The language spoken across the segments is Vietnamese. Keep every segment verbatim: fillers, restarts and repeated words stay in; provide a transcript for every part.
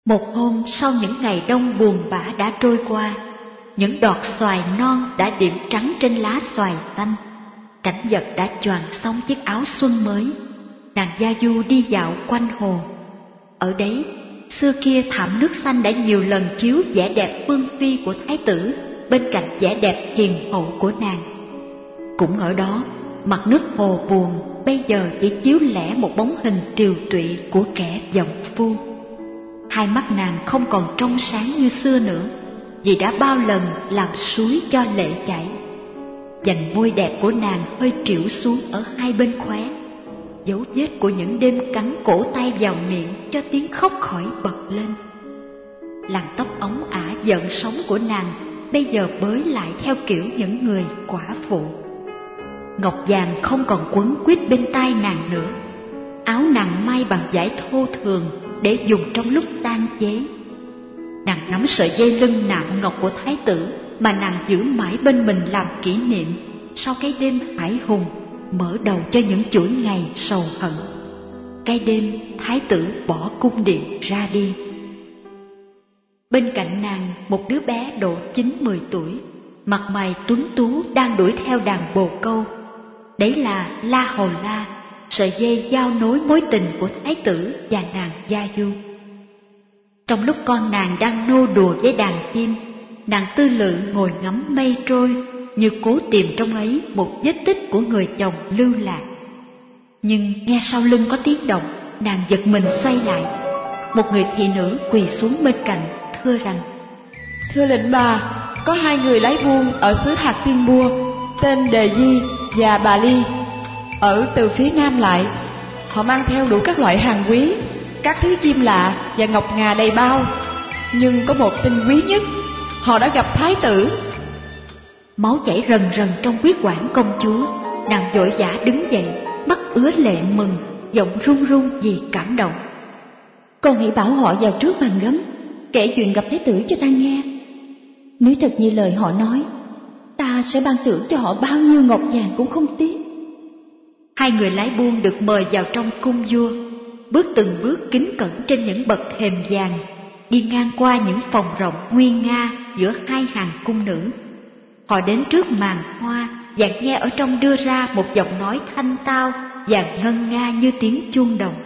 Một hôm sau những ngày đông buồn bã đã trôi qua, những đọt xoài non đã điểm trắng trên lá xoài xanh. Cảnh vật đã choàng xong chiếc áo xuân mới. Nàng Gia Du đi dạo quanh hồ. Ở đấy, xưa kia thảm nước xanh đã nhiều lần chiếu vẻ đẹp phương phi của thái tử bên cạnh vẻ đẹp hiền hậu của nàng. Cũng ở đó, mặt nước hồ buồn bây giờ chỉ chiếu lẻ một bóng hình tiều tụy của kẻ vọng phu. Hai mắt nàng không còn trong sáng như xưa nữa, vì đã bao lần làm suối cho lệ chảy. Dành môi đẹp của nàng hơi trĩu xuống ở hai bên khóe, dấu vết của những đêm cắn cổ tay vào miệng cho tiếng khóc khỏi bật lên. Làn tóc óng ả giận sống của nàng bây giờ bới lại theo kiểu những người quả phụ. Ngọc vàng không còn quấn quýt bên tai nàng nữa. Áo nàng may bằng vải thô thường để dùng trong lúc tang chế. Nàng nắm sợi dây lưng nạm ngọc của thái tử mà nàng giữ mãi bên mình làm kỷ niệm sau cái đêm hải hùng mở đầu cho những chuỗi ngày sầu hận. Cái đêm thái tử bỏ cung điện ra đi. Bên cạnh nàng một đứa bé độ chín mười tuổi, mặt mày tuấn tú đang đuổi theo đàn bồ câu. Đấy là La Hầu La, sợi dây giao nối mối tình của thái tử và nàng Gia Du. Trong lúc con nàng đang nô đùa với đàn chim, nàng tư lự ngồi ngắm mây trôi, như cố tìm trong ấy một vết tích của người chồng lưu lạc. Nhưng nghe sau lưng có tiếng động, nàng giật mình xoay lại. Một người thị nữ quỳ xuống bên cạnh, thưa rằng: Thưa lệnh bà, có hai người lái buôn ở xứ Hạt Tiên Bua, tên Đề Di và Bà Ly, ở từ phía nam lại. Họ mang theo đủ các loại hàng quý, các thứ chim lạ và ngọc ngà đầy bao. Nhưng có một tin quý nhất, họ đã gặp thái tử. Máu chảy rần rần trong huyết quản công chúa. Nàng vội vã đứng dậy, mắt ứa lệ mừng, giọng run run vì cảm động. Con hãy bảo họ vào trước bàn gấm, kể chuyện gặp thái tử cho ta nghe. Nếu thật như lời họ nói, ta sẽ ban thưởng cho họ bao nhiêu ngọc vàng cũng không tiếc. Hai người lái buôn được mời vào trong cung vua, bước từng bước kính cẩn trên những bậc thềm vàng, đi ngang qua những phòng rộng nguy nga giữa hai hàng cung nữ. Họ đến trước màn hoa và nghe ở trong đưa ra một giọng nói thanh tao và ngân nga như tiếng chuông đồng.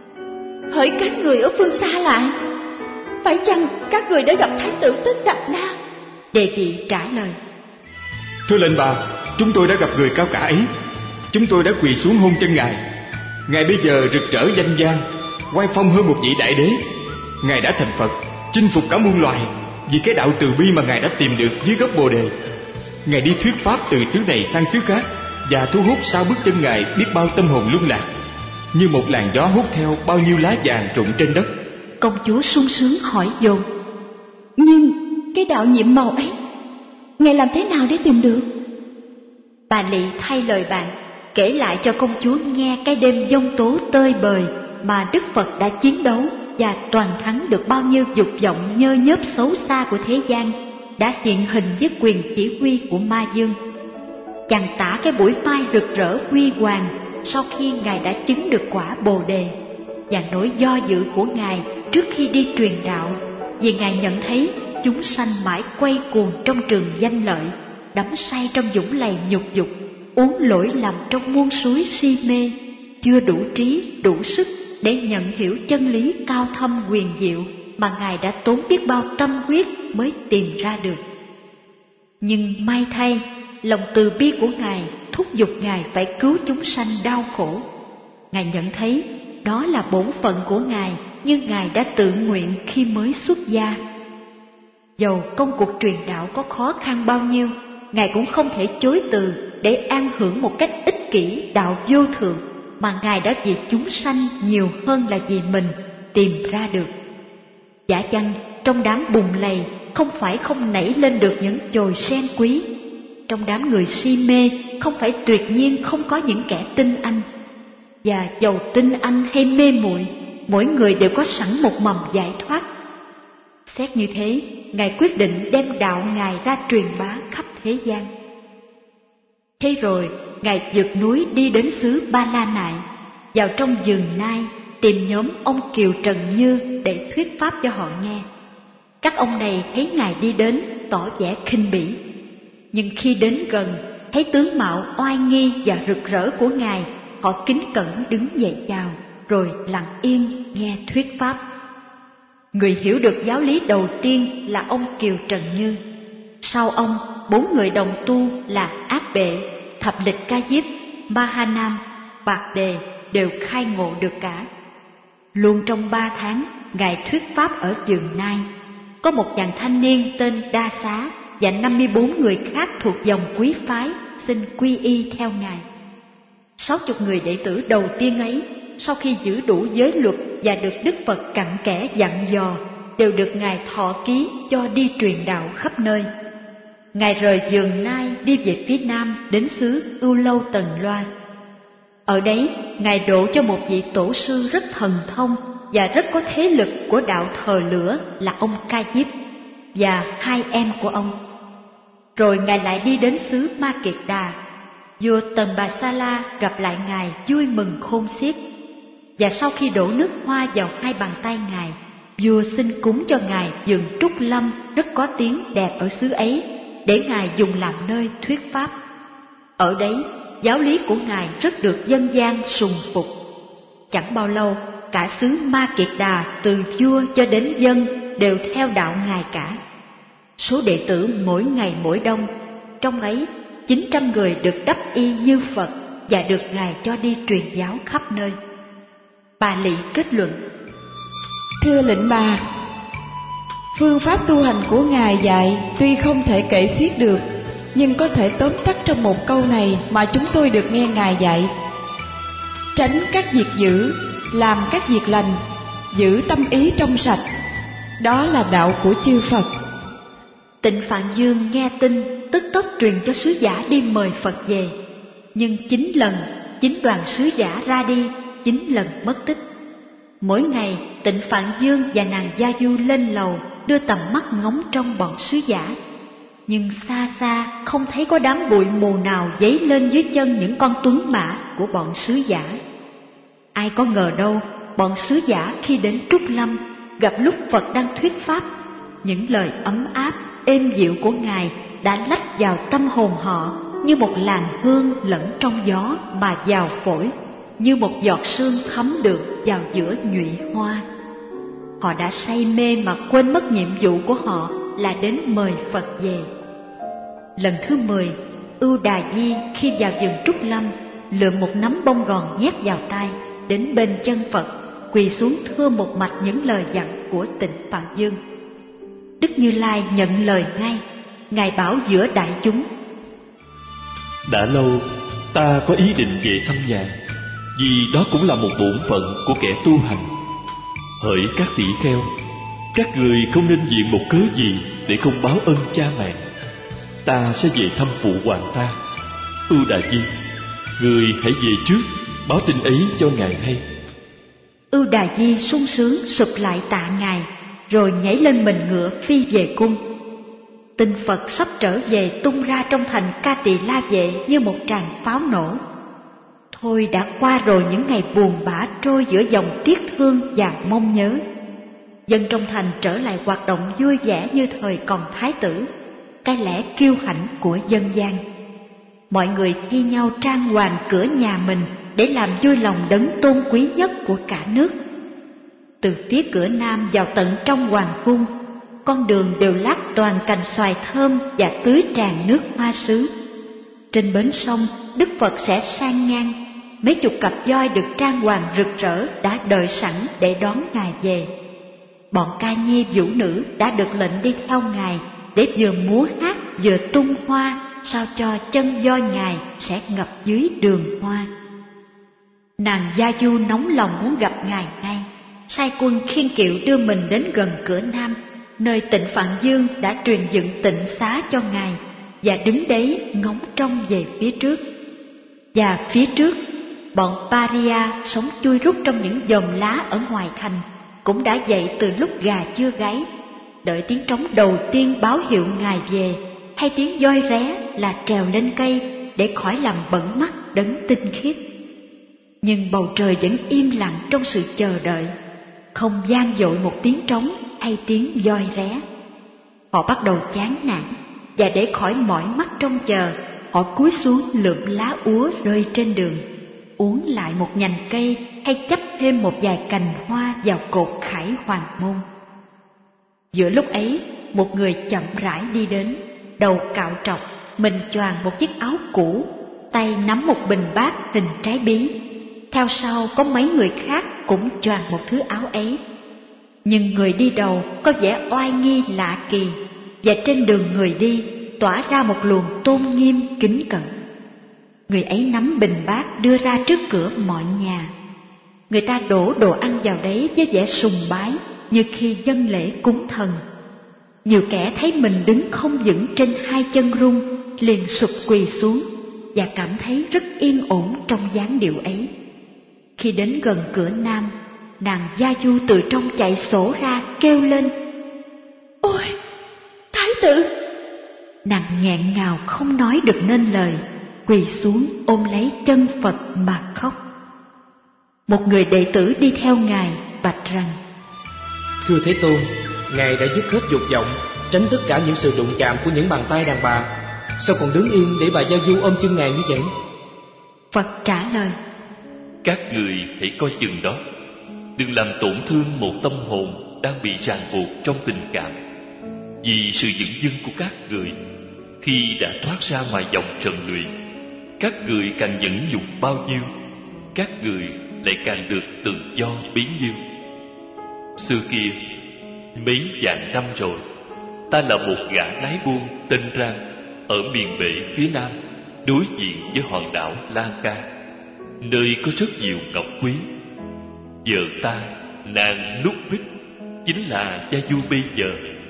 Hỡi các người ở phương xa lại, phải chăng các người đã gặp thái tử Tất Đạt Đa? Đề vị trả lời: Thưa lệnh bà, chúng tôi đã gặp người cao cả ấy. Chúng tôi đã quỳ xuống hôn chân ngài. Ngài bây giờ rực rỡ danh vang, oai phong hơn một vị đại đế. Ngài đã thành Phật, chinh phục cả muôn loài vì cái đạo từ bi mà ngài đã tìm được dưới gốc bồ đề. Ngài đi thuyết pháp từ xứ này sang xứ khác và thu hút sau bước chân ngài biết bao tâm hồn lung lạc, như một làn gió hút theo bao nhiêu lá vàng rụng trên đất. Công chúa sung sướng hỏi dồn: Nhưng cái đạo nhiệm màu ấy, ngài làm thế nào để tìm được? Bà Lị thay lời bạn, kể lại cho công chúa nghe cái đêm giông tố tơi bời mà Đức Phật đã chiến đấu và toàn thắng được bao nhiêu dục vọng nhơ nhớp xấu xa của thế gian, đã hiện hình với quyền chỉ huy của Ma Dương. Chàng tả cái buổi mai rực rỡ huy hoàng sau khi ngài đã chứng được quả bồ đề, và nỗi do dự của ngài trước khi đi truyền đạo, vì ngài nhận thấy chúng sanh mãi quay cuồng trong trường danh lợi, đắm say trong dũng lầy nhục dục, uống lỗi lầm trong muôn suối si mê, chưa đủ trí đủ sức để nhận hiểu chân lý cao thâm huyền diệu mà ngài đã tốn biết bao tâm huyết mới tìm ra được. Nhưng may thay, lòng từ bi của ngài thúc giục ngài phải cứu chúng sanh đau khổ. Ngài nhận thấy đó là bổn phận của ngài, như ngài đã tự nguyện khi mới xuất gia. Dầu công cuộc truyền đạo có khó khăn bao nhiêu, ngài cũng không thể chối từ để an hưởng một cách ích kỷ đạo vô thượng mà ngài đã vì chúng sanh nhiều hơn là vì mình tìm ra được. Giả chăng trong đám bùn lầy không phải không nảy lên được những chồi sen quý, trong đám người si mê không phải tuyệt nhiên không có những kẻ tinh anh. Và dầu tinh anh hay mê muội, mỗi người đều có sẵn một mầm giải thoát. Xét như thế, ngài quyết định đem đạo ngài ra truyền bá khắp thế gian. Thế rồi ngài vượt núi đi đến xứ Ba La Nại, vào trong vườn nai, tìm nhóm ông Kiều Trần Như để thuyết pháp cho họ nghe. Các ông này thấy Ngài đi đến tỏ vẻ khinh bỉ, nhưng khi đến gần thấy tướng mạo oai nghi và rực rỡ của Ngài, họ kính cẩn đứng dậy chào, rồi lặng yên nghe thuyết pháp. Người hiểu được giáo lý đầu tiên là ông Kiều Trần Như. Sau ông, bốn người đồng tu là Áp Bệ, Thập Lịch Ca Diếp, Ma Ha Nam, Bạc Đề đều khai ngộ được cả. Luôn trong ba tháng, Ngài thuyết pháp ở Dường Nai. Có một chàng thanh niên tên Đa Xá và năm mươi bốn người khác thuộc dòng quý phái xin quy y theo Ngài. Sáu chục người đệ tử đầu tiên ấy, sau khi giữ đủ giới luật và được Đức Phật cặn kẽ dặn dò, đều được Ngài thọ ký cho đi truyền đạo khắp nơi. Ngài rời Dường Nai đi về phía nam đến xứ Ưu Lâu Tần Loa. Ở đấy, Ngài độ cho một vị tổ sư rất thần thông và rất có thế lực của đạo thờ lửa là ông Ca Diếp và hai em của ông. Rồi Ngài lại đi đến xứ Ma Kiệt Đà. Vua Tần Bà Sa La gặp lại Ngài vui mừng khôn xiết. Và sau khi đổ nước hoa vào hai bàn tay Ngài, vua xin cúng cho Ngài vườn trúc lâm rất có tiếng đẹp ở xứ ấy, để Ngài dùng làm nơi thuyết pháp. Ở đấy, giáo lý của Ngài rất được dân gian sùng phục. Chẳng bao lâu, cả xứ Ma Kiệt Đà từ vua cho đến dân đều theo đạo Ngài cả. Số đệ tử mỗi ngày mỗi đông, trong ấy chín trăm người được đắp y như Phật và được Ngài cho đi truyền giáo khắp nơi. Bà Lị kết luận: Thưa lệnh bà, phương pháp tu hành của Ngài dạy tuy không thể kể xiết được, nhưng có thể tóm tắt trong một câu này mà chúng tôi được nghe Ngài dạy: tránh các việc dữ, làm các việc lành, giữ tâm ý trong sạch. Đó là đạo của chư Phật. Tịnh Phạn Dương nghe tin, tức tốc truyền cho sứ giả đi mời Phật về. Nhưng chín lần, chín đoàn sứ giả ra đi, chín lần mất tích. Mỗi ngày, Tịnh Phạn Dương và nàng Gia Du lên lầu, đưa tầm mắt ngóng trong bọn sứ giả. Nhưng xa xa không thấy có đám bụi mù nào dấy lên dưới chân những con tuấn mã của bọn sứ giả. Ai có ngờ đâu, bọn sứ giả khi đến Trúc Lâm, gặp lúc Phật đang thuyết pháp, những lời ấm áp, êm dịu của Ngài đã lách vào tâm hồn họ như một làn hương lẫn trong gió mà vào phổi, như một giọt sương thấm được vào giữa nhụy hoa. Họ đã say mê mà quên mất nhiệm vụ của họ là đến mời Phật về. Lần thứ mười, Ưu Đà Di khi vào vườn Trúc Lâm, lượm một nắm bông gòn nhét vào tay, đến bên chân Phật, quỳ xuống thưa một mạch những lời dặn của Tịnh Phạn Dương. Đức Như Lai nhận lời ngay. Ngài bảo giữa đại chúng: đã lâu ta có ý định về thăm nhà, vì đó cũng là một bổn phận của kẻ tu hành. Hỡi các tỷ kheo, các người không nên vì một cớ gì để không báo ơn cha mẹ. Ta sẽ về thăm phụ hoàng ta. Ưu Đà Di, người hãy về trước, báo tin ấy cho Ngài hay. Ưu Đà Di sung sướng sụp lại tạ Ngài, rồi nhảy lên mình ngựa phi về cung. Tin Phật sắp trở về tung ra trong thành Ca Tỳ La Vệ như một tràng pháo nổ. Thôi đã qua rồi những ngày buồn bã trôi giữa dòng tiếc thương và mong nhớ. Dân trong thành trở lại hoạt động vui vẻ như thời còn thái tử, cái lẽ kiêu hãnh của dân gian. Mọi người thi nhau trang hoàng cửa nhà mình để làm vui lòng đấng tôn quý nhất của cả nước. Từ phía cửa nam vào tận trong hoàng cung, con đường đều lát toàn cành xoài thơm và tưới tràn nước hoa sứ. Trên bến sông, Đức Phật sẽ sang ngang, mấy chục cặp voi được trang hoàng rực rỡ đã đợi sẵn để đón Ngài về. Bọn ca nhi vũ nữ đã được lệnh đi theo Ngài để vừa múa hát vừa tung hoa, sao cho chân voi Ngài sẽ ngập dưới đường hoa. Nàng Gia Du nóng lòng muốn gặp Ngài ngay, sai quân khiêng kiệu đưa mình đến gần cửa nam, nơi Tịnh Phạn Dương đã truyền dựng tịnh xá cho Ngài, và đứng đấy ngóng trông về phía trước. Và phía trước, bọn Paria sống chui rút trong những chòm lá ở ngoài thành cũng đã dậy từ lúc gà chưa gáy, đợi tiếng trống đầu tiên báo hiệu Ngài về, hay tiếng voi ré là trèo lên cây để khỏi làm bẩn mắt đấng tinh khiết. Nhưng bầu trời vẫn im lặng trong sự chờ đợi, không vang dội một tiếng trống hay tiếng voi ré. Họ bắt đầu chán nản, và để khỏi mỏi mắt trông chờ, họ cúi xuống lượm lá úa rơi trên đường, uốn lại một nhành cây hay chắp thêm một vài cành hoa vào cột khải hoàng môn. Giữa lúc ấy, một người chậm rãi đi đến, đầu cạo trọc, mình choàng một chiếc áo cũ, tay nắm một bình bát hình trái bí. Theo sau có mấy người khác cũng choàng một thứ áo ấy. Nhưng người đi đầu có vẻ oai nghi lạ kỳ, và trên đường người đi tỏa ra một luồng tôn nghiêm kính cẩn. Người ấy nắm bình bát đưa ra trước cửa mọi nhà. Người ta đổ đồ ăn vào đấy với vẻ sùng bái, như khi dâng lễ cúng thần. Nhiều kẻ thấy mình đứng không vững trên hai chân rung, liền sụp quỳ xuống và cảm thấy rất yên ổn trong dáng điệu ấy. Khi đến gần cửa nam, nàng Gia Du từ trong chạy sổ ra kêu lên: Ôi, thái tử! Nàng nghẹn ngào không nói được nên lời, quỳ xuống ôm lấy chân Phật mà khóc. Một người đệ tử đi theo ngài bạch rằng: Thưa Thế Tôn, ngài đã dứt hết dục vọng, tránh tất cả những sự đụng chạm của những bàn tay đàn bà, sao còn đứng yên để bà Gia Du ôm chân ngài như vậy? Phật trả lời: Các người hãy coi chừng đó, đừng làm tổn thương một tâm hồn đang bị ràng buộc trong tình cảm. Vì sự dửng dưng của các người, khi đã thoát ra ngoài vòng trần lụy, các người càng nhẫn nhục bao nhiêu, các người lại càng được tự do bấy nhiêu. Xưa kia, mấy vạn năm rồi, ta là một gã lái buôn tên Rang ở miền bể phía nam, đối diện với hòn đảo La Ca, nơi có rất nhiều ngọc quý. Vợ ta, nàng Nút Bích, chính là Gia Du bây giờ.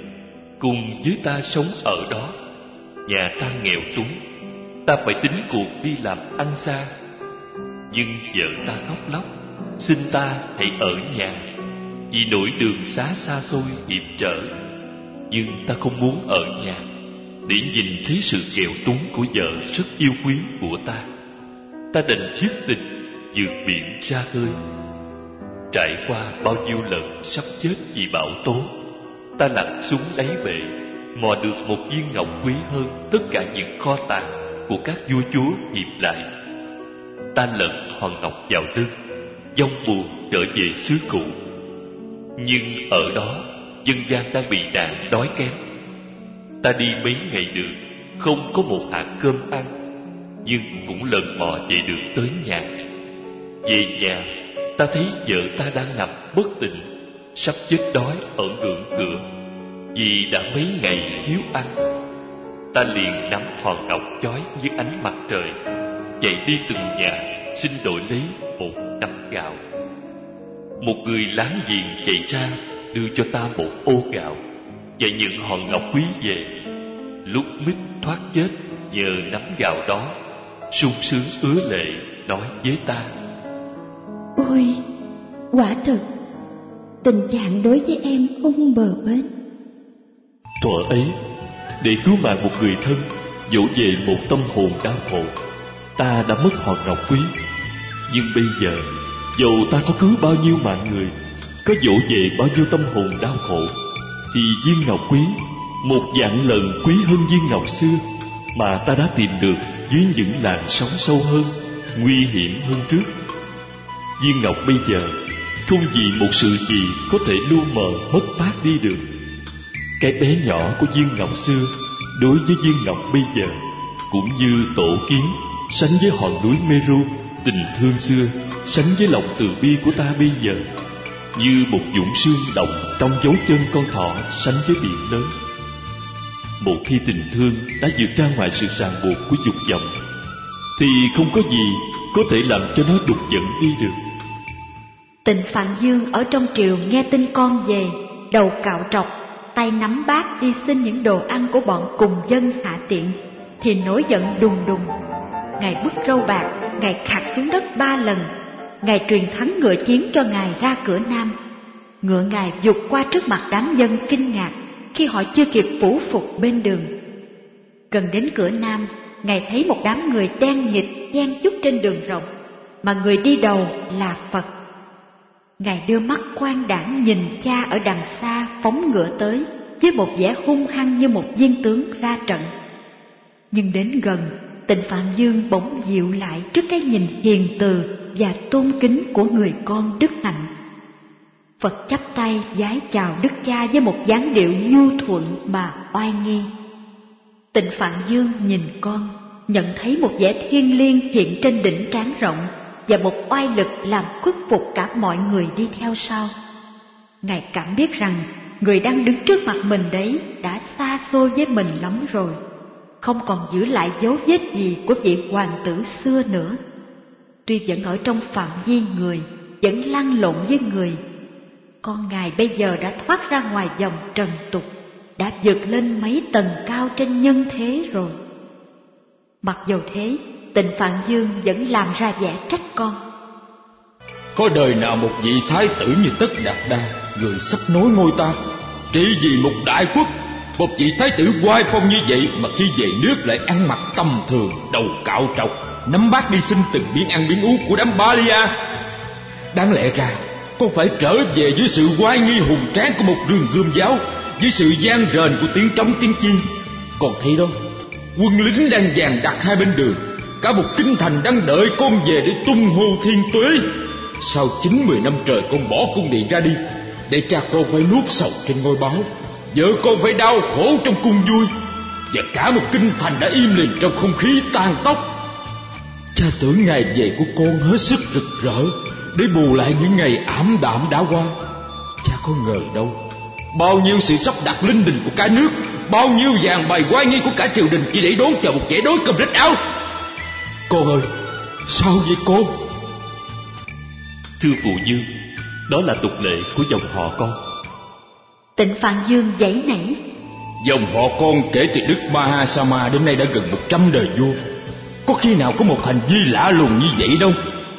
Cùng với ta sống ở đó. Nhà ta nghèo túng, ta phải tính cuộc đi làm ăn xa. Nhưng vợ ta khóc lóc, xin ta hãy ở nhà, vì nỗi đường xá xa xôi hiểm trở. Nhưng ta không muốn ở nhà, để nhìn thấy sự nghèo túng của vợ rất yêu quý của ta. Ta đành thiết tình vượt biển ra khơi. Trải qua bao nhiêu lần sắp chết vì bão tố, ta lặn xuống đáy bể, mò được một viên ngọc quý hơn tất cả những kho tàng của các vua chúa hiệp lại. Ta lận hòn ngọc vào lưng, vong buồn trở về xứ cũ. Nhưng ở đó, dân gian đang bị nạn đói kém. Ta đi mấy ngày đường, không có một hạt cơm ăn, nhưng cũng lần mò về được tới nhà. Về nhà, ta thấy vợ ta đang nằm bất tỉnh, sắp chết đói ở ngưỡng cửa, vì đã mấy ngày thiếu ăn. Ta liền nắm hòn ngọc chói dưới ánh mặt trời, chạy đi từng nhà xin đổi lấy một nắm gạo. Một người láng giềng chạy ra đưa cho ta một ô gạo và nhận hòn ngọc quý về. Lúc Mít thoát chết nhờ nắm gạo đó, sung sướng ứa lệ nói với ta: Ôi, quả thực tình trạng đối với em không bờ bến. Thuở ấy, để cứu mạng một người thân, dỗ về một tâm hồn đau khổ, ta đã mất hòn ngọc quý. Nhưng bây giờ, dầu ta có cứu bao nhiêu mạng người, có dỗ về bao nhiêu tâm hồn đau khổ, thì viên ngọc quý một vạn lần quý hơn viên ngọc xưa mà ta đã tìm được dưới những làn sóng sâu hơn, nguy hiểm hơn trước. Viên ngọc bây giờ không vì một sự gì có thể lu mờ mất mát đi được. Cái bé nhỏ của viên ngọc xưa đối với viên ngọc bây giờ cũng như tổ kiến sánh với hòn núi Meru. Tình thương xưa sánh với lòng từ bi của ta bây giờ, như một vũng sương động trong dấu chân con thỏ sánh với biển lớn. Một khi tình thương đã vượt ra ngoài sự ràng buộc của dục vọng, thì không có gì có thể làm cho nó đục dẫn đi được. Tình Phạm Dương ở trong triều nghe tin con về, đầu cạo trọc, tay nắm bát đi xin những đồ ăn của bọn cùng dân hạ tiện, thì nổi giận đùng đùng. Ngài bứt râu bạc, ngài khạc xuống đất ba lần. Ngài truyền thắng ngựa chiến cho ngài ra cửa nam. Ngựa ngài vụt qua trước mặt đám dân kinh ngạc khi họ chưa kịp phủ phục bên đường. Gần đến cửa nam, ngài thấy một đám người đen nghịt chen chúc trên đường rộng. mà người đi đầu là Phật. Ngài đưa mắt quan đãng nhìn cha ở đằng xa phóng ngựa tới với một vẻ hung hăng như một viên tướng ra trận. Nhưng đến gần, Tịnh Phạn Dương bỗng dịu lại trước cái nhìn hiền từ và tôn kính của người con đức hạnh. Phật chắp tay vái chào đức cha với một dáng điệu nhu thuận mà oai nghi. Tịnh Phạn Dương nhìn con, nhận thấy một vẻ thiêng liêng hiện trên đỉnh trán rộng và một oai lực làm khuất phục cả mọi người đi theo sau. Ngài cảm biết rằng người đang đứng trước mặt mình đấy đã xa xôi với mình lắm rồi, không còn giữ lại dấu vết gì của vị hoàng tử xưa nữa. Tuy vẫn ở trong phạm vi người, vẫn lăn lộn với người, con Ngài bây giờ đã thoát ra ngoài vòng trần tục, đã vượt lên mấy tầng cao trên nhân thế rồi. Mặc dù thế, Tịnh Phạn Dương vẫn làm ra vẻ trách con. Có đời nào một vị thái tử như Tất Đạt Đa, người sắp nối ngôi ta, trị vì một đại quốc, một vị thái tử oai phong như vậy mà khi về nước lại ăn mặc tầm thường, đầu cạo trọc, nắm bát đi xin từng miếng ăn miếng uống của đám Ba Li A. Đáng lẽ ra con phải trở về với sự oai nghi hùng tráng của một rừng gươm giáo, với sự gian rền của tiếng trống tiếng chiên. Còn thấy đó, quân lính đang dàn đặt hai bên đường, cả một kinh thành đang đợi con về để tung hô thiên tuế. Sau chín mười năm trời con bỏ cung điện ra đi, để cha con phải nuốt sầu trên ngôi báo, vợ con phải đau khổ trong cung vui, và cả một kinh thành đã im lìm trong không khí tàn tóc. Cha tưởng ngày về của con hết sức rực rỡ để bù lại những ngày ảm đạm đã qua. Cha có ngờ đâu, bao nhiêu sự sắp đặt linh đình của cả nước, bao nhiêu vàng bày oai nghi của cả triều đình chỉ để đón chờ một kẻ đối cầm rách áo. Con ơi, sao vậy con? Thưa phụ Dương, đó là tục lệ của dòng họ con. Tịnh Phạn Dương giãy nảy. Dòng họ con kể từ Đức Mahasama đến nay đã gần một trăm đời vua, có khi nào có một hành vi lạ lùng như vậy đâu.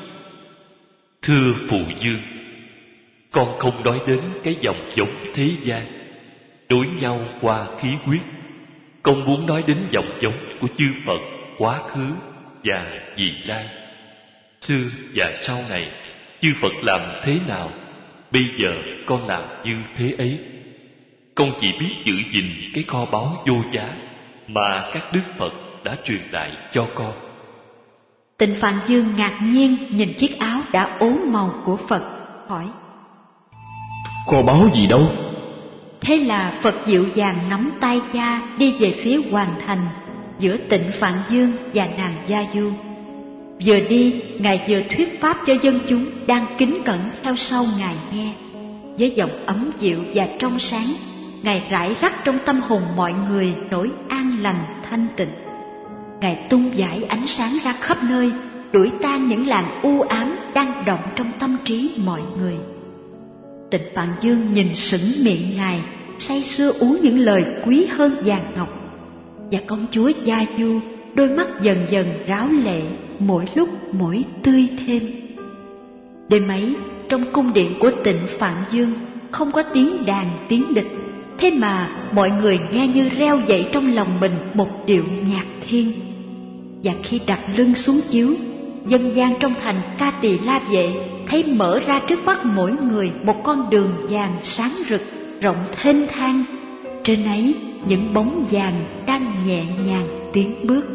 Thưa phụ Dương, con không nói đến cái dòng giống thế gian, đối nhau qua khí huyết. Con muốn nói đến dòng giống của chư Phật quá khứ và vị lai. Xưa và sau này, chư Phật làm thế nào, bây giờ con làm như thế ấy. Con chỉ biết giữ gìn cái kho báu vô giá mà các đức Phật đã truyền lại cho con. Tịnh Phạn Dương ngạc nhiên nhìn chiếc áo đã ố màu của Phật, hỏi: Kho báu gì đâu? Thế là Phật dịu dàng nắm tay cha đi về phía hoàng thành, giữa Tịnh Phạn Dương và nàng Gia Du. Vừa đi, Ngài vừa thuyết pháp cho dân chúng đang kính cẩn theo sau Ngài nghe. Với giọng ấm dịu và trong sáng, Ngài rải rắc trong tâm hồn mọi người nỗi an lành thanh tịnh. Ngài tung dải ánh sáng ra khắp nơi, đuổi tan những làn u ám đang động trong tâm trí mọi người. Tịnh Phạn Dương nhìn sững miệng Ngài, say sưa uống những lời quý hơn vàng ngọc. Và công chúa Gia Du, đôi mắt dần dần ráo lệ, mỗi lúc mỗi tươi thêm. Đêm ấy, trong cung điện của Tịnh Phạn Dương không có tiếng đàn tiếng địch, thế mà mọi người nghe như reo dậy trong lòng mình một điệu nhạc thiên. Và khi đặt lưng xuống chiếu, dân gian trong thành Ca Tỳ La Vệ thấy mở ra trước mắt mỗi người một con đường vàng sáng rực, rộng thênh thang. Trên ấy những bóng vàng đang nhẹ nhàng tiến bước.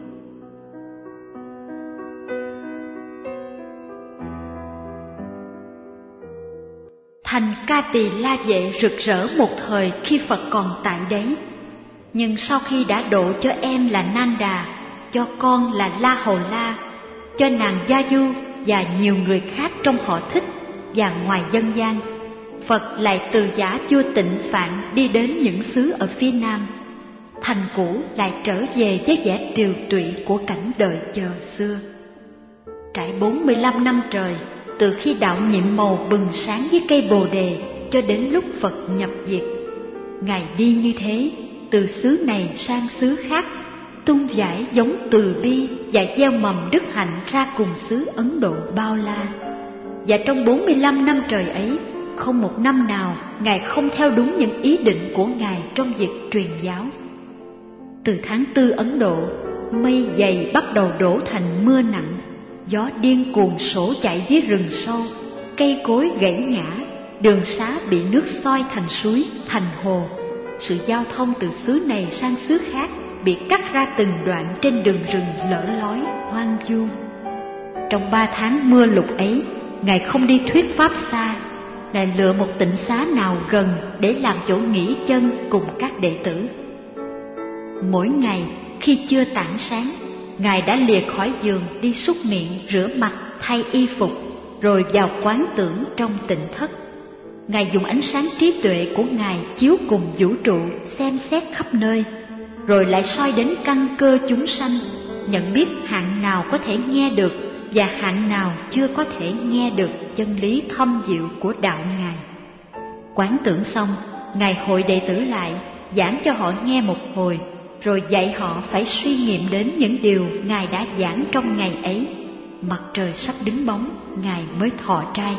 Thành Ca Tỳ La Vệ rực rỡ một thời khi Phật còn tại đấy. Nhưng sau khi đã độ cho em là Nanda, cho con là La Hầu La, cho nàng Gia Du và nhiều người khác trong họ Thích và ngoài dân gian, Phật lại từ giả vua Tịnh Phạn đi đến những xứ ở phía Nam. Thành cũ lại trở về với vẻ tiều tụy của cảnh đời chờ xưa. Trải bốn mươi lăm năm trời, từ khi đạo nhiệm màu bừng sáng với cây bồ đề cho đến lúc Phật nhập diệt, Ngài đi như thế, từ xứ này sang xứ khác, tung dải giống từ bi và gieo mầm đức hạnh ra cùng xứ Ấn Độ bao la. Và trong bốn mươi lăm năm trời ấy, không một năm nào Ngài không theo đúng những ý định của Ngài trong việc truyền giáo. Từ tháng tư Ấn Độ, mây dày bắt đầu đổ thành mưa nặng, Gió điên cuồng sổ chạy dưới rừng sâu, cây cối gãy ngã, đường xá bị nước soi thành suối, thành hồ. Sự giao thông từ xứ này sang xứ khác bị cắt ra từng đoạn trên đường rừng lở lói hoang vu. Trong ba tháng mưa lụt ấy, Ngài không đi thuyết pháp xa. Ngài lựa một tịnh xá nào gần để làm chỗ nghỉ chân cùng các đệ tử. Mỗi ngày khi chưa tảng sáng, Ngài đã lìa khỏi giường đi súc miệng, rửa mặt, thay y phục, rồi vào quán tưởng trong tịnh thất. Ngài dùng ánh sáng trí tuệ của Ngài chiếu cùng vũ trụ, xem xét khắp nơi, rồi lại soi đến căn cơ chúng sanh, nhận biết hạng nào có thể nghe được và hạng nào chưa có thể nghe được chân lý thâm diệu của đạo Ngài. Quán tưởng xong, Ngài hội đệ tử lại, giảng cho họ nghe một hồi, rồi dạy họ phải suy nghiệm đến những điều Ngài đã giảng trong ngày ấy. Mặt trời sắp đứng bóng, Ngài mới thọ trai.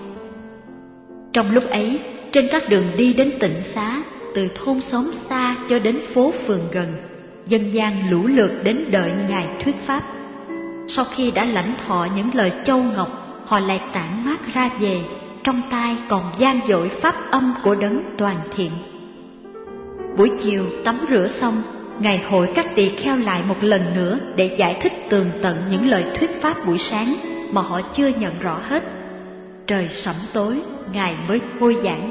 Trong lúc ấy, trên các đường đi đến tịnh xá, từ thôn xóm xa cho đến phố phường gần, dân gian lũ lượt đến đợi Ngài thuyết pháp. Sau khi đã lãnh thọ những lời châu ngọc, họ lại tản mát ra về, trong tai còn vang dội pháp âm của đấng toàn thiện. Buổi chiều tắm rửa xong, Ngài hội các tỳ kheo lại một lần nữa để giải thích tường tận những lời thuyết pháp buổi sáng mà họ chưa nhận rõ hết. Trời sẩm tối, Ngài mới thôi giảng.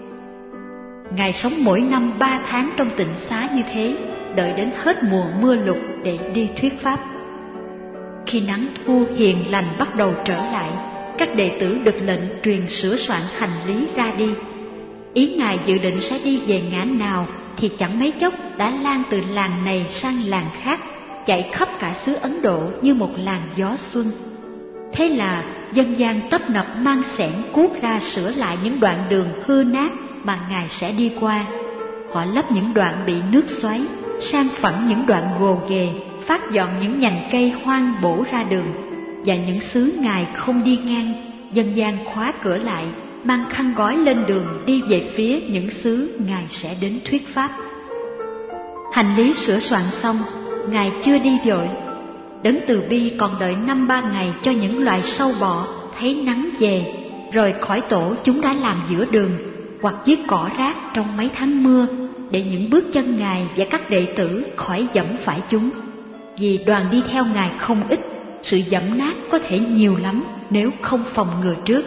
Ngài sống mỗi năm ba tháng trong tịnh xá như thế, đợi đến hết mùa mưa lụt để đi thuyết pháp. Khi nắng thu hiền lành bắt đầu trở lại, các đệ tử được lệnh truyền sửa soạn hành lý ra đi. Ý Ngài dự định sẽ đi về ngã nào thì chẳng mấy chốc đã lan từ làng này sang làng khác, chạy khắp cả xứ Ấn Độ như một làn gió xuân. Thế là dân gian tấp nập mang xẻng cuốc ra sửa lại những đoạn đường hư nát mà Ngài sẽ đi qua. Họ lấp những đoạn bị nước xoáy, san phẳng những đoạn gồ ghề, phát dọn những nhành cây hoang bổ ra đường. Và những xứ Ngài không đi ngang, dân gian khóa cửa lại, mang khăn gói lên đường đi về phía những xứ Ngài sẽ đến thuyết pháp. Hành lý sửa soạn xong, Ngài chưa đi vội. Đấng từ bi còn đợi năm ba ngày cho những loài sâu bọ thấy nắng về, rồi khỏi tổ chúng đã làm giữa đường hoặc dưới cỏ rác trong mấy tháng mưa, để những bước chân Ngài và các đệ tử khỏi dẫm phải chúng. Vì đoàn đi theo Ngài không ít, sự dẫm nát có thể nhiều lắm nếu không phòng ngừa trước.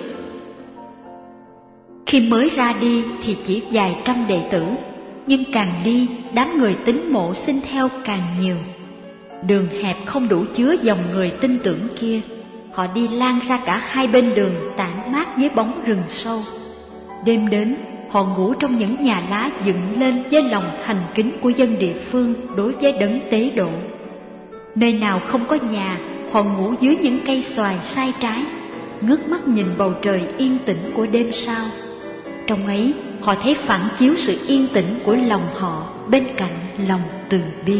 Khi mới ra đi thì chỉ vài trăm đệ tử, nhưng càng đi, đám người tín mộ xin theo càng nhiều. Đường hẹp không đủ chứa dòng người tin tưởng kia, họ đi lan ra cả hai bên đường tản mát dưới bóng rừng sâu. Đêm đến, họ ngủ trong những nhà lá dựng lên với lòng thành kính của dân địa phương đối với đấng tế độ. Nơi nào không có nhà, họ ngủ dưới những cây xoài sai trái, ngước mắt nhìn bầu trời yên tĩnh của đêm sao. Trong ấy, họ thấy phản chiếu sự yên tĩnh của lòng họ bên cạnh lòng từ bi.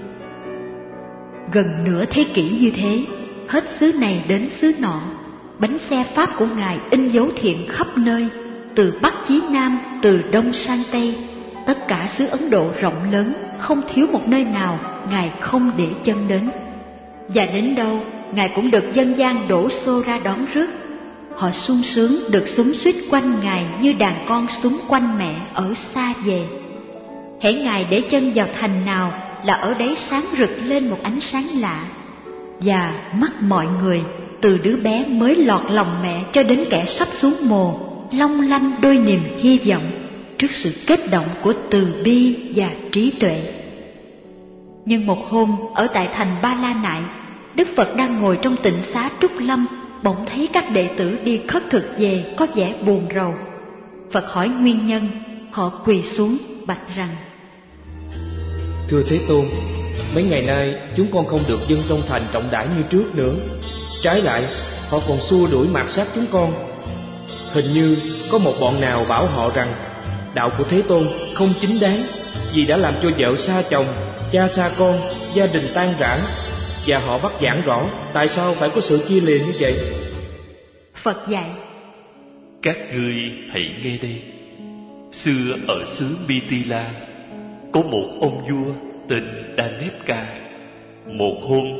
Gần nửa thế kỷ như thế, hết xứ này đến xứ nọ, bánh xe pháp của Ngài in dấu thiện khắp nơi, từ Bắc chí Nam, từ Đông sang Tây. Tất cả xứ Ấn Độ rộng lớn, không thiếu một nơi nào Ngài không để chân đến. Và đến đâu, Ngài cũng được dân gian đổ xô ra đón rước. Họ sung sướng được xúm xuýt quanh Ngài như đàn con xúm quanh mẹ ở xa về. Hễ Ngài để chân vào thành nào là ở đấy sáng rực lên một ánh sáng lạ. Và mắt mọi người, từ đứa bé mới lọt lòng mẹ cho đến kẻ sắp xuống mồ, long lanh đôi niềm hy vọng trước sự kết động của từ bi và trí tuệ. Nhưng một hôm ở tại thành Ba La Nại, Đức Phật đang ngồi trong tịnh xá Trúc Lâm, bỗng thấy các đệ tử đi khất thực về có vẻ buồn rầu. Phật hỏi nguyên nhân, họ quỳ xuống bạch rằng: Thưa Thế Tôn, mấy ngày nay chúng con không được dân trong thành trọng đãi như trước nữa. Trái lại, họ còn xua đuổi mạt sát chúng con. Hình như có một bọn nào bảo họ rằng đạo của Thế Tôn không chính đáng, vì đã làm cho vợ xa chồng, cha xa con, gia đình tan rã. Và họ bắt giảng rõ tại sao phải có sự chia lìa như vậy. Phật dạy: Các ngươi hãy nghe đây. Xưa ở xứ Mithila có một ông vua tên Danepka. Một hôm,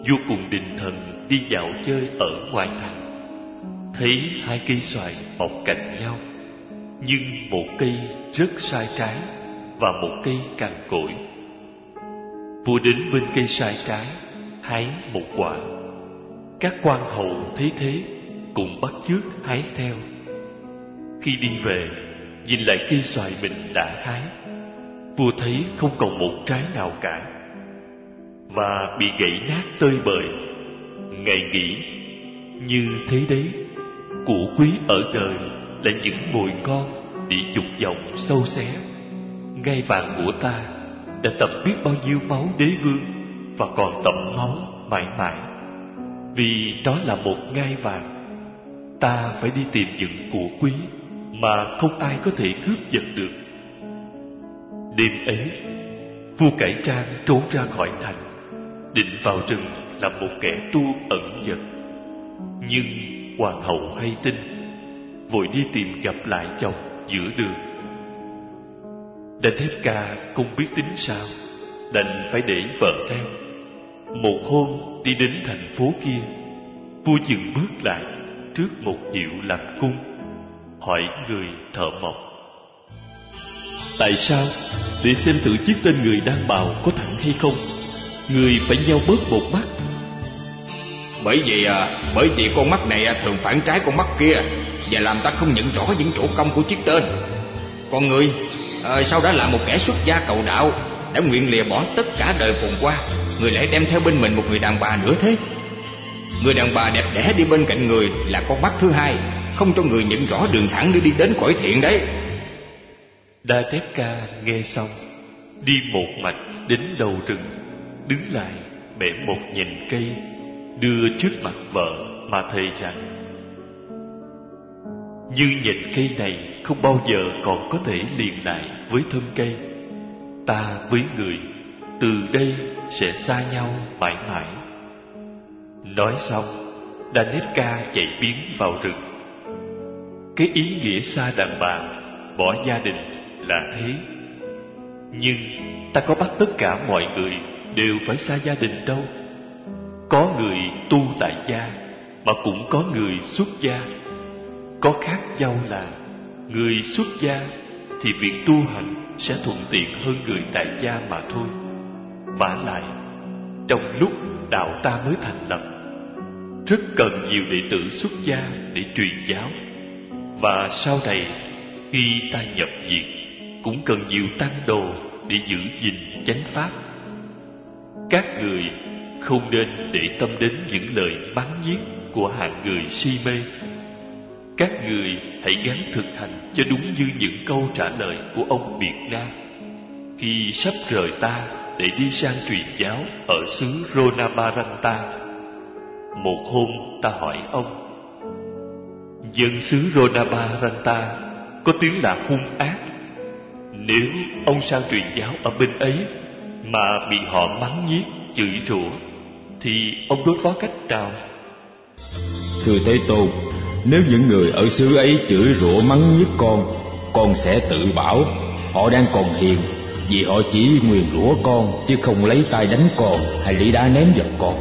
vua cùng đình thần đi dạo chơi ở ngoài thành, thấy hai cây xoài mọc cạnh nhau, nhưng một cây rất sai trái và một cây cằn cỗi. Vua đến bên cây sai trái, hái một quả. Các quan hầu thấy thế cũng bắt chước hái theo. Khi đi về, nhìn lại cây xoài mình đã hái, vua thấy không còn một trái nào cả và bị gãy nát tơi bời. Ngài nghĩ, như thế đấy, của quý ở đời là những mồi ngon để dục vọng sâu xé. Ngai vàng của ta đã tập biết bao nhiêu máu đế vương và còn tập máu mãi mãi. Vì đó là một ngai vàng, ta phải đi tìm những của quý mà không ai có thể cướp giật được. Đêm ấy, vua cải trang trốn ra khỏi thành, định vào rừng làm một kẻ tu ẩn dật. Nhưng hoàng hậu hay tin, vội đi tìm gặp lại chồng giữa đường. Đa-thép-ca không biết tính sao, đành phải để vợ theo. Một hôm đi đến thành phố kia, vua dừng bước lại trước một hiệu làm cung, hỏi người thợ mộc: tại sao? Để xem thử chiếc tên người đang bào có thẳng hay không. Người phải nheo bớt một mắt. Bởi vì à, bởi vì con mắt này thường phản trái con mắt kia và làm ta không nhận rõ những chỗ cong của chiếc tên. Còn người à, sao đã là một kẻ xuất gia cầu đạo, đã nguyện lìa bỏ tất cả đời phồn hoa, người lại đem theo bên mình một người đàn bà nữa thế? Người đàn bà đẹp đẽ đi bên cạnh người là con mắt thứ hai, không cho người nhận rõ đường thẳng để đi đến cõi thiện đấy. Đa-thép-ca nghe xong, đi một mạch đến đầu rừng, đứng lại bẻ một nhành cây, đưa trước mặt vợ mà thề rằng: như nhành cây này không bao giờ còn có thể liền lại với thân cây, ta với người từ đây sẽ xa nhau mãi mãi. Nói xong, Đa-nép-ca chạy biến vào rừng. Cái ý nghĩa xa đàn bà, bỏ gia đình là thế. Nhưng ta có bắt tất cả mọi người đều phải xa gia đình đâu. Có người tu tại gia, mà cũng có người xuất gia. Có khác nhau là người xuất gia thì việc tu hành sẽ thuận tiện hơn người tại gia mà thôi. Vả lại, trong lúc đạo ta mới thành lập, rất cần nhiều đệ tử xuất gia để truyền giáo. Và sau này, khi ta nhập diệt, cũng cần nhiều tăng đồ để giữ gìn chánh pháp. Các người không nên để tâm đến những lời mắng nhiếc của hạng người si mê. Các người hãy gắng thực hành cho đúng như những câu trả lời của ông Biệt Na khi sắp rời ta để đi sang truyền giáo ở xứ Rona-Baranta. Một hôm ta hỏi ông: dân xứ Rona-Baranta có tiếng là hung ác. Nếu ông sang truyền giáo ở bên ấy mà bị họ mắng nhiếc, chửi rủa, thì ông đối phó cách nào? Thưa Thế Tôn, nếu những người ở xứ ấy chửi rủa mắng nhiếc con, con sẽ tự bảo họ đang còn hiền, vì họ chỉ nguyền rủa con chứ không lấy tay đánh con hay lấy đá ném vào con.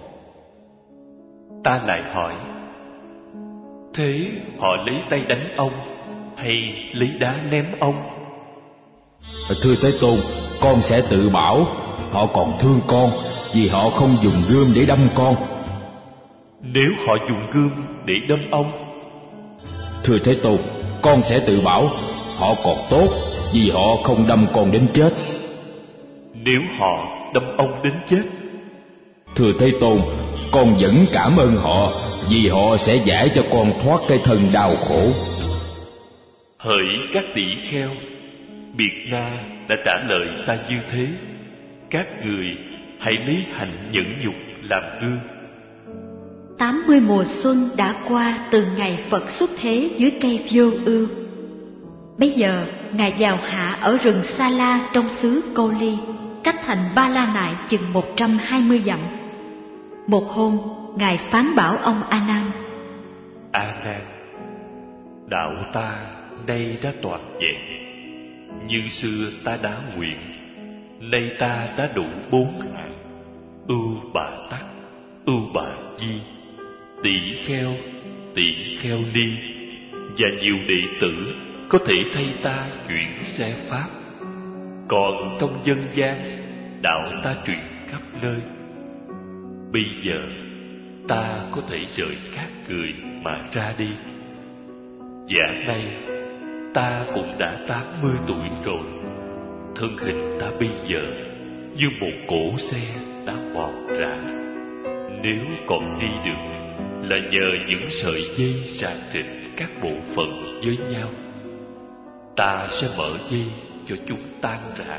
Ta lại hỏi: thế họ lấy tay đánh ông hay lấy đá ném ông? Thưa Thế Tôn, con sẽ tự bảo họ còn thương con, vì họ không dùng gươm để đâm con. Nếu họ dùng gươm để đâm ông? Thưa Thế Tôn, con sẽ tự bảo họ còn tốt, vì họ không đâm con đến chết. Nếu họ đâm ông đến chết? Thưa Thế Tôn, con vẫn cảm ơn họ, vì họ sẽ giải cho con thoát cái thân đau khổ. Hỡi các tỷ kheo, Biệt Na đã trả lời ta như thế. Các người hãy lấy hạnh nhẫn nhục làm gương. Tám mươi mùa xuân đã qua từ ngày Phật xuất thế dưới cây Vô Ưu. Bây giờ Ngài vào hạ ở rừng Sa La trong xứ Cô Ly, cách thành Ba La Nại chừng một trăm hai mươi dặm. Một hôm, Ngài phán bảo ông A Nan: A Nan, đạo ta nay đã toàn vẹn. Như xưa ta đã nguyện, nay ta đã đủ bốn hạng: ưu bà tắc, Ưu Bà Di, Tỷ Kheo, Tỷ Kheo Ni và nhiều đệ tử có thể thay ta chuyển xe pháp. Còn trong dân gian, đạo ta truyền khắp nơi. Bây giờ ta có thể rời các người mà ra đi. Giả nay ta cũng đã tám mươi tuổi rồi. Thân hình ta bây giờ như một cỗ xe đã mòn rã. Nếu còn đi được là nhờ những sợi dây ràng rịt các bộ phận với nhau. Ta sẽ mở dây cho chúng tan rã.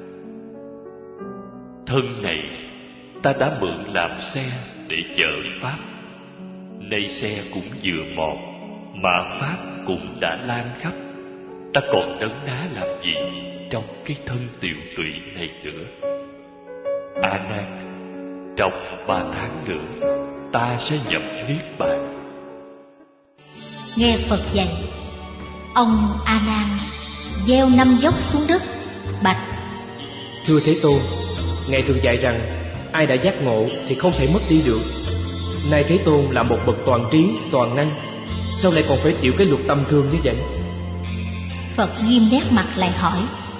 Thân này ta đã mượn làm xe để chở pháp. Nay xe cũng vừa mòn, mà pháp cũng đã lan khắp. Ta còn đấn ná làm gì trong cái thân tiều tụy này nữa? A Nan, trong ba tháng nữa ta sẽ nhập niết bàn. Nghe Phật dạy, ông A Nan gieo năm dốc xuống đất, bạch: Thưa Thế Tôn, Ngài thường dạy rằng ai đã giác ngộ thì không thể mất đi được. Nay Thế Tôn là một bậc toàn trí, toàn năng, sao lại còn phải chịu cái luật tâm thương như vậy? Phật nghiêm nét mặt lại hỏi: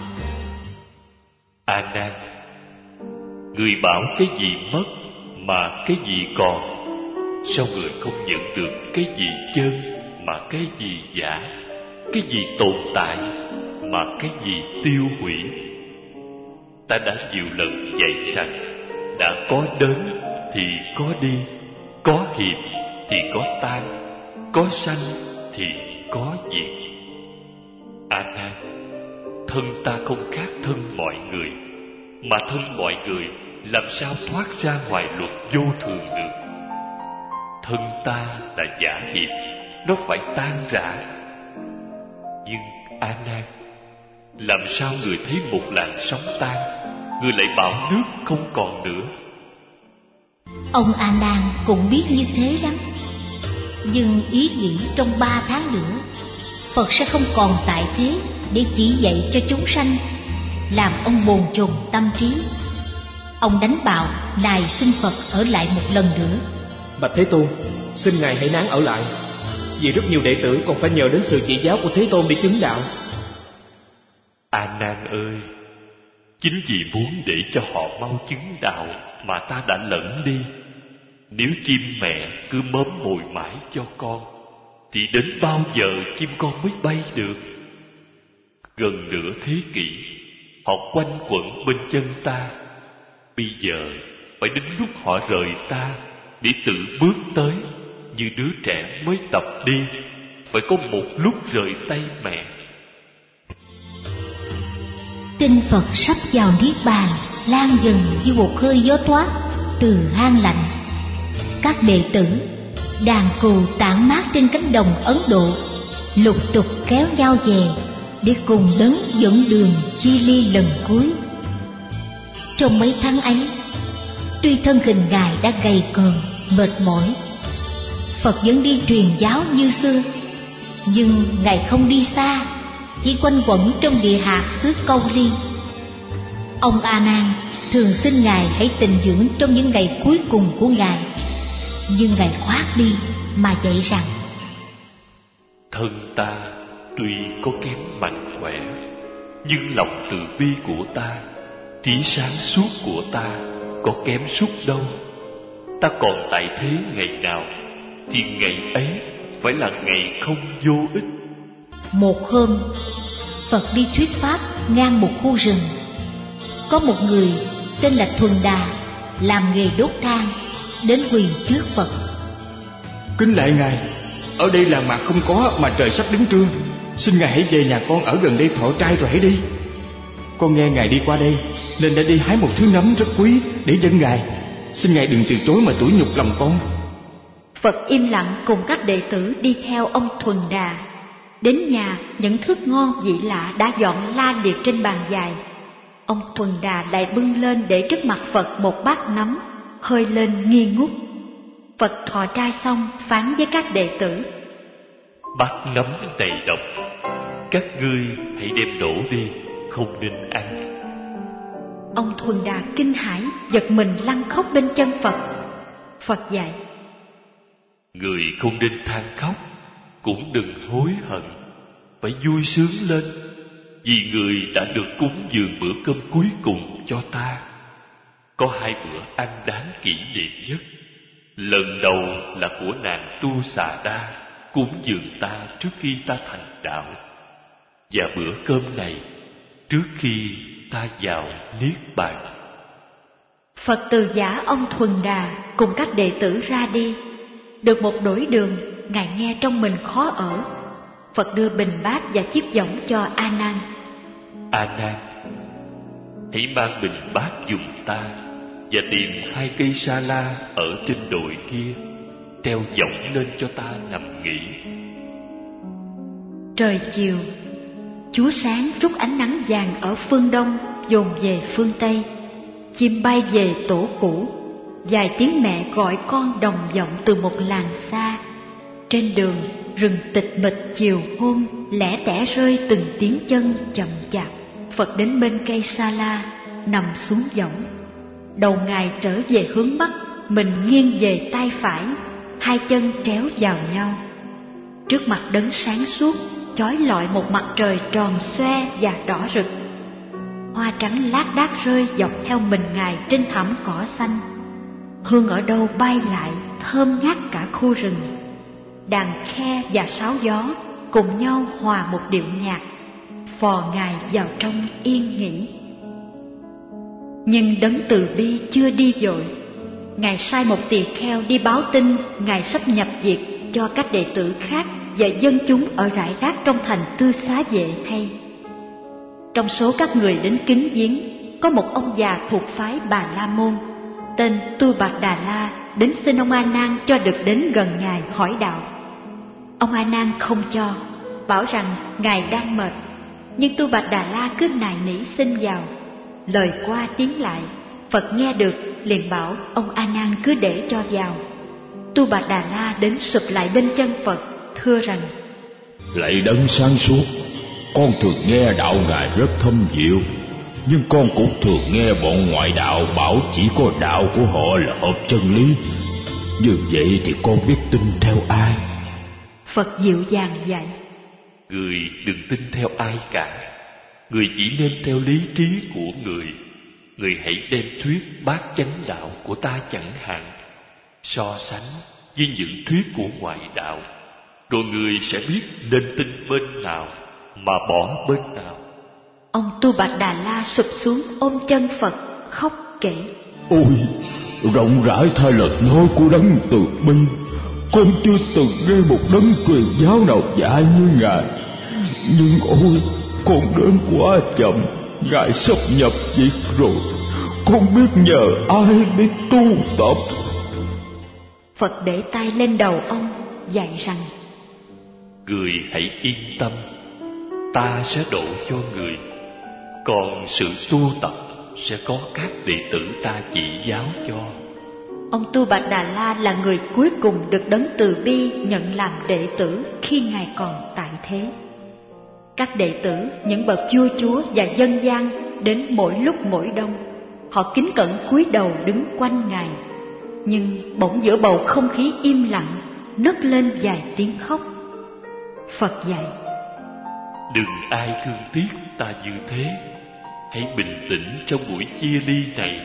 A Nan, người bảo cái gì mất mà cái gì còn, sao người không nhận được cái gì chân mà cái gì giả, cái gì tồn tại mà cái gì tiêu hủy? Ta đã nhiều lần dạy rằng đã có đến thì có đi, có hiện thì có tan, có sanh thì có diệt. A Nan, thân ta không khác thân mọi người, mà thân mọi người làm sao thoát ra ngoài luật vô thường được? Thân ta là giả hiện, nó phải tan rã. Nhưng A Nan, làm sao người thấy một làn sóng tan, người lại bảo nước không còn nữa? Ông A Nan cũng biết như thế lắm, nhưng ý nghĩ trong ba tháng nữa Phật sẽ không còn tại thế để chỉ dạy cho chúng sanh, làm ông bồn chồn tâm trí. Ông đánh bạo nài xin Phật ở lại một lần nữa. Bạch Thế Tôn, xin Ngài hãy nán ở lại, vì rất nhiều đệ tử còn phải nhờ đến sự chỉ giáo của Thế Tôn để chứng đạo. A Nan ơi, chính vì muốn để cho họ mau chứng đạo mà ta đã lẫn đi. Nếu chim mẹ cứ mớm mồi mãi cho con, thì đến bao giờ chim con mới bay được? Gần nửa thế kỷ họ quanh quẩn bên chân ta. Bây giờ phải đến lúc họ rời ta để tự bước tới, như đứa trẻ mới tập đi, phải có một lúc rời tay mẹ. Tin Phật sắp vào niết bàn lan dần như một hơi gió thoát từ hang lạnh. Các đệ tử đàn cừu tản mát trên cánh đồng Ấn Độ lục tục kéo nhau về để cùng đấng dẫn đường chia ly lần cuối. Trong mấy tháng ấy, tuy thân hình Ngài đã gầy còm, mệt mỏi, Phật vẫn đi truyền giáo như xưa, nhưng Ngài không đi xa, chỉ quanh quẩn trong địa hạt xứ Câu Ly. Ông A Nan thường xin Ngài hãy tịnh dưỡng trong những ngày cuối cùng của Ngài, nhưng Ngài khoát đi mà dạy rằng: Thân ta tuy có kém mạnh khỏe, nhưng lòng từ bi của ta, trí sáng suốt của ta có kém sút đâu. Ta còn tại thế ngày nào thì ngày ấy phải là ngày không vô ích. Một hôm, Phật đi thuyết pháp ngang một khu rừng. Có một người tên là Thuần Đà làm nghề đốt than đến quỳ trước Phật. Kính lạy Ngài, ở đây làng mạc không có mà trời sắp đến trưa, xin Ngài hãy về nhà con ở gần đây thọ trai rồi hãy đi. Con nghe Ngài đi qua đây nên đã đi hái một thứ nấm rất quý để dâng Ngài, xin Ngài đừng từ chối mà tủi nhục lòng con. Phật im lặng cùng các đệ tử đi theo ông Thuần Đà. Đến nhà, những thức ngon vị lạ đã dọn la liệt trên bàn dài. Ông Thuần Đà lại bưng lên để trước mặt Phật một bát nấm, hơi lên nghi ngút. Phật thọ trai xong phán với các đệ tử: Bát nấm đầy độc, các ngươi hãy đem đổ đi, không nên ăn. Ông Thuần Đà kinh hãi, giật mình lăn khóc bên chân Phật. Phật dạy: người không nên than khóc, cũng đừng hối hận, phải vui sướng lên, vì người đã được cúng dường bữa cơm cuối cùng cho ta. Có hai bữa ăn đáng kỷ niệm nhất. Lần đầu là của nàng Tu Xà Đa cúng dường ta trước khi ta thành đạo, và bữa cơm này trước khi ta vào Niết Bàn. Phật từ giả ông Thuần Đà cùng các đệ tử ra đi. Được một nỗi đường, Ngài nghe trong mình khó ở. Phật đưa bình bát và chiếc võng cho A Nan. A Nan, hãy mang bình bát giùm ta, và tìm hai cây sa la ở trên đồi kia, treo võng lên cho ta nằm nghỉ. Trời chiều, chúa sáng rút ánh nắng vàng ở phương đông dồn về phương tây. Chim bay về tổ cũ, vài tiếng mẹ gọi con đồng vọng từ một làng xa. Trên đường, rừng tịch mịch chiều hôm, lẻ tẻ rơi từng tiếng chân chậm chạp. Phật đến bên cây sa la, nằm xuống võng. Đầu Ngài trở về hướng Bắc, mình nghiêng về tay phải, hai chân tréo vào nhau. Trước mặt đấng sáng suốt, chói lọi một mặt trời tròn xoe và đỏ rực. Hoa trắng lác đác rơi dọc theo mình Ngài trên thảm cỏ xanh. Hương ở đâu bay lại, thơm ngát cả khu rừng. Đàn khe và sáo gió cùng nhau hòa một điệu nhạc, phò Ngài vào trong yên nghỉ. Nhưng đấng từ bi chưa đi vội. Ngài sai một tỳ kheo đi báo tin Ngài sắp nhập diệt cho các đệ tử khác và dân chúng ở rải rác trong thành Tư Xá Vệ hay. Trong số các người đến kính viếng, có một ông già thuộc phái Bà La Môn, tên Tu Bạt Đà La, đến xin ông A Nan cho được đến gần Ngài hỏi đạo. Ông A Nan không cho, bảo rằng Ngài đang mệt. Nhưng Tu Bạt Đà La cứ nài nỉ xin vào. Lời qua tiếng lại, Phật nghe được liền bảo ông A Nan cứ để cho vào. Tu Bạt Đà La đến sụp lại bên chân Phật, thưa rằng: lạy đấng sáng suốt, con thường nghe đạo Ngài rất thâm diệu, nhưng con cũng thường nghe bọn ngoại đạo bảo chỉ có đạo của họ là hợp chân lý. Như vậy thì con biết tin theo ai? Phật dịu dàng dạy: người đừng tin theo ai cả. Người chỉ nên theo lý trí của người. Người hãy đem thuyết bát chánh đạo của ta chẳng hạn, so sánh với những thuyết của ngoại đạo, rồi người sẽ biết nên tin bên nào mà bỏ bên nào. Ông Tu Bạt Đà La sụp xuống ôm chân Phật, khóc kể: ôi, rộng rãi thay lời nói của đấng từ bi, con chưa từng nghe một đấng truyền giáo nào dạy như Ngài. Nhưng ôi, con đến quá chậm, Ngài sắp nhập diệt rồi, con biết nhờ ai để tu tập. Phật để tay lên đầu ông, dạy rằng: người hãy yên tâm, ta sẽ độ cho người. Còn sự tu tập sẽ có các đệ tử ta chỉ giáo cho. Ông Tu Bạt Đà La là người cuối cùng được đấng từ bi nhận làm đệ tử khi Ngài còn tại thế. Các đệ tử, những bậc vua chúa và dân gian đến mỗi lúc mỗi đông. Họ kính cẩn cúi đầu đứng quanh Ngài. Nhưng bỗng giữa bầu không khí im lặng, nấc lên vài tiếng khóc. Phật dạy: đừng ai thương tiếc ta như thế. Hãy bình tĩnh trong buổi chia ly này.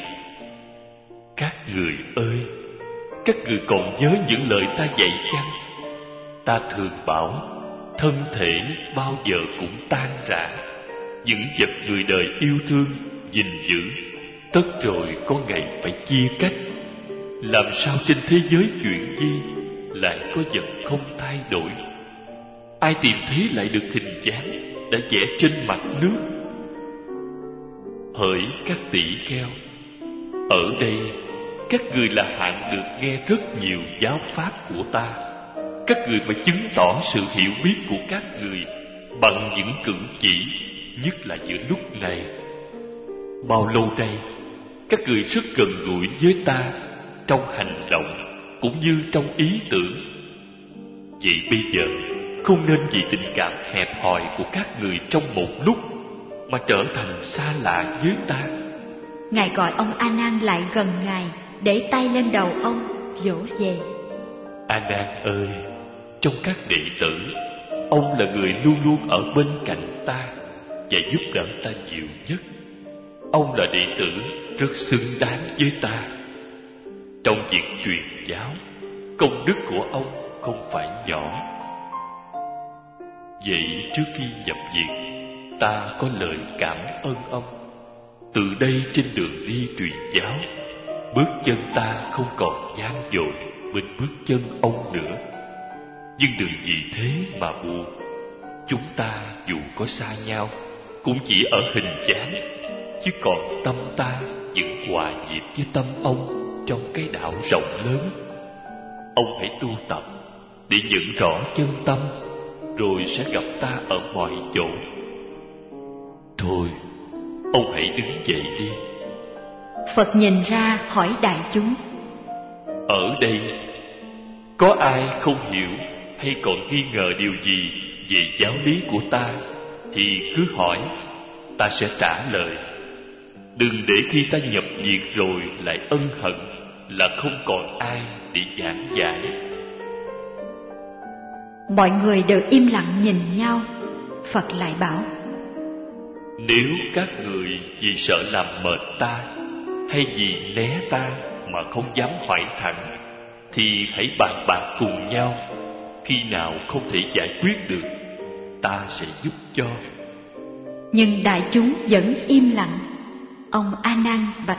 Các người ơi, các người còn nhớ những lời ta dạy chăng? Ta thường bảo, thân thể bao giờ cũng tan rã. Những vật người đời yêu thương, gìn giữ, tất rồi có ngày phải chia cách. Làm sao trên thế giới chuyện gì lại có vật không thay đổi? Ai tìm thấy lại được hình dáng đã vẽ trên mặt nước? Hỡi các tỷ kheo, ở đây các người là hạng được nghe rất nhiều giáo pháp của ta. Các người phải chứng tỏ sự hiểu biết của các người bằng những cử chỉ, nhất là giữa lúc này. Bao lâu nay các người rất gần gũi với ta trong hành động cũng như trong ý tưởng. Vậy bây giờ không nên vì tình cảm hẹp hòi của các người trong một lúc mà trở thành xa lạ với ta. Ngài gọi ông A Nan lại gần Ngài, để tay lên đầu ông, dỗ về. A Nan ơi, trong các đệ tử, ông là người luôn luôn ở bên cạnh ta và giúp đỡ ta nhiều nhất. Ông là đệ tử rất xứng đáng với ta. Trong việc truyền giáo, công đức của ông không phải nhỏ. Vậy trước khi nhập viện, ta có lời cảm ơn ông. Từ đây trên đường đi truyền giáo, bước chân ta không còn gian dội bên bước chân ông nữa. Nhưng đừng vì thế mà buồn. Chúng ta dù có xa nhau, cũng chỉ ở hình dáng, chứ còn tâm ta vẫn hòa nhịp với tâm ông trong cái đạo rộng lớn. Ông hãy tu tập để nhận rõ chân tâm, rồi sẽ gặp ta ở mọi chỗ. Thôi, ông hãy đứng dậy đi. Phật nhìn ra hỏi đại chúng: Ở đây, có ai không hiểu hay còn nghi ngờ điều gì về giáo lý của ta thì cứ hỏi, ta sẽ trả lời. Đừng để khi ta nhập viện rồi lại ân hận là không còn ai để giảng giải. Mọi người đều im lặng nhìn nhau. Phật lại bảo: Nếu các người vì sợ làm mệt ta, hay vì né ta mà không dám hỏi thẳng, thì hãy bàn bạc cùng nhau. Khi nào không thể giải quyết được, ta sẽ giúp cho. Nhưng đại chúng vẫn im lặng. Ông A Nan bạch: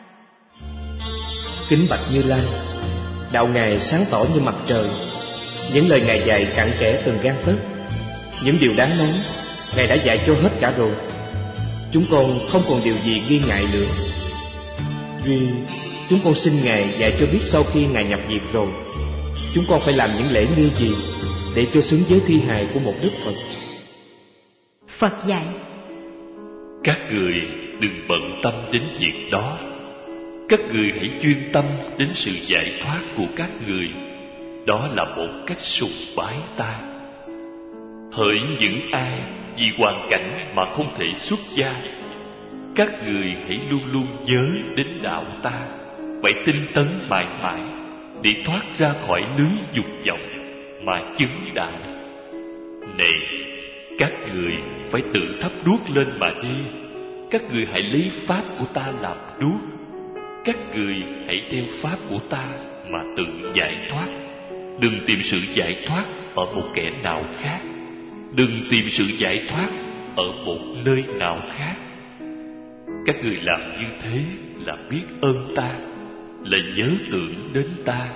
Kính bạch Như Lai, đạo ngài sáng tỏ như mặt trời. Những lời ngài dạy cặn kẽ từng gang tấc. Những điều đáng nói ngài đã dạy cho hết cả rồi. Chúng con không còn điều gì nghi ngại nữa. Duy chúng con xin ngài dạy cho biết sau khi ngài nhập viện rồi, chúng con phải làm những lễ nghi gì để cho xứng với thi hài của một Đức Phật. Phật dạy: Các người đừng bận tâm đến việc đó. Các người hãy chuyên tâm đến sự giải thoát của các người. Đó là một cách sùng bái ta. Hỡi những ai vì hoàn cảnh mà không thể xuất gia, các người hãy luôn luôn nhớ đến đạo ta, phải tinh tấn mãi mãi để thoát ra khỏi lưới dục vọng mà chứng đại. Này, các người phải tự thắp đuốc lên mà đi. Các người hãy lấy pháp của ta làm đuốc. Các người hãy theo pháp của ta mà tự giải thoát. Đừng tìm sự giải thoát ở một kẻ nào khác. Đừng tìm sự giải thoát ở một nơi nào khác. Các người làm như thế là biết ơn ta, là nhớ tưởng đến ta.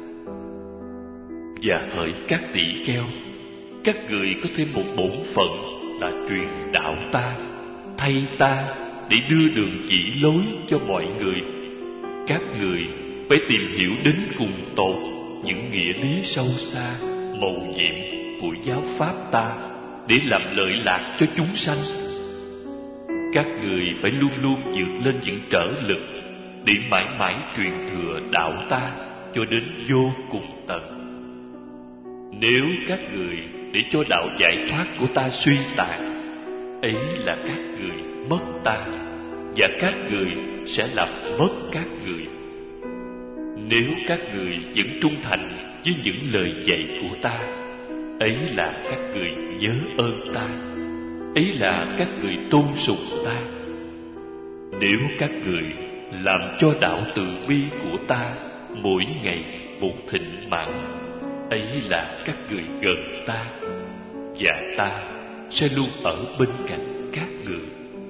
Và hỡi các tỳ kheo, các người có thêm một bổn phận là truyền đạo ta, thay ta để đưa đường chỉ lối cho mọi người. Các người phải tìm hiểu đến cùng tột những nghĩa lý sâu xa, mầu nhiệm của giáo pháp ta để làm lợi lạc cho chúng sanh. Các người phải luôn luôn vượt lên những trở lực để mãi mãi truyền thừa đạo ta cho đến vô cùng tận. Nếu các người để cho đạo giải thoát của ta suy tàn, ấy là các người mất ta, và các người sẽ làm mất các người. Nếu các người vẫn trung thành với những lời dạy của ta, ấy là các người nhớ ơn ta, ấy là các người tôn sùng ta. Nếu các người làm cho đạo từ bi của ta mỗi ngày một thịnh mãn, ấy là các người gần ta, và ta sẽ luôn ở bên cạnh các người.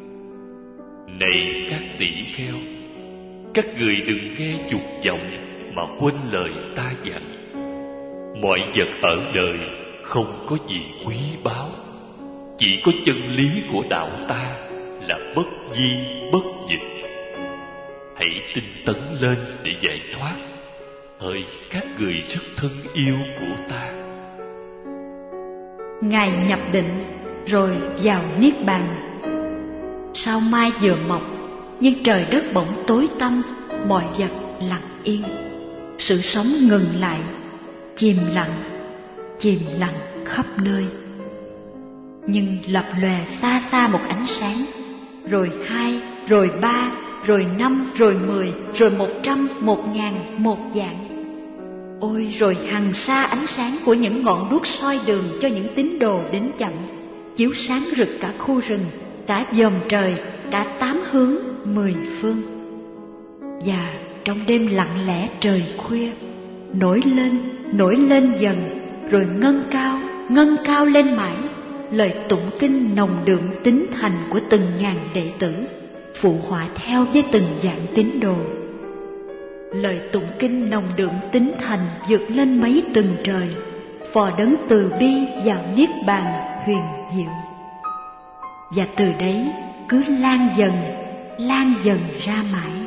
Này các tỷ kheo, các người đừng nghe dục vọng mà quên lời ta dặn. Mọi vật ở đời không có gì quý báu, chỉ có chân lý của đạo ta là bất di bất dịch. Hãy tinh tấn lên để giải thoát. Hỡi các người rất thân yêu của ta. Ngài nhập định rồi vào niết bàn. Sao mai vừa mọc, nhưng trời đất bỗng tối tăm, mọi vật lặng yên. Sự sống ngừng lại, chìm lặng, chìm lặng khắp nơi. Nhưng lập lòe xa xa một ánh sáng, rồi hai, rồi ba, rồi năm, rồi mười, rồi một trăm, một ngàn, một vạn. Ôi rồi hằng sa ánh sáng của những ngọn đuốc soi đường cho những tín đồ đến chậm, chiếu sáng rực cả khu rừng, cả vòm trời, cả tám hướng mười phương. Và trong đêm lặng lẽ trời khuya, nổi lên, nổi lên dần, rồi ngân cao, ngân cao lên mãi, lời tụng kinh nồng đượm tín thành của từng ngàn đệ tử, phụ họa theo với từng dạng tín đồ. Lời tụng kinh nồng đượm tín thành vượt lên mấy tầng trời, phò đấng từ bi vào niết bàn huyền diệu. Và từ đấy cứ lan dần, lan dần ra mãi.